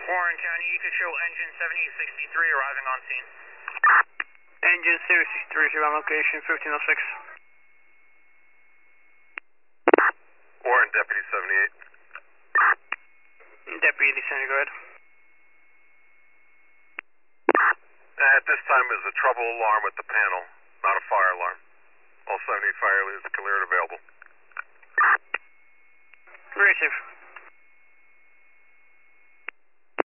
Warren County, you could show engine 7063 arriving on scene. Engine 7063 on location, 1506. Warren, Deputy 78. Deputy descending, go ahead. At this time is a trouble alarm with the panel, not a fire alarm. All 70 fire leads cleared available. Very safe.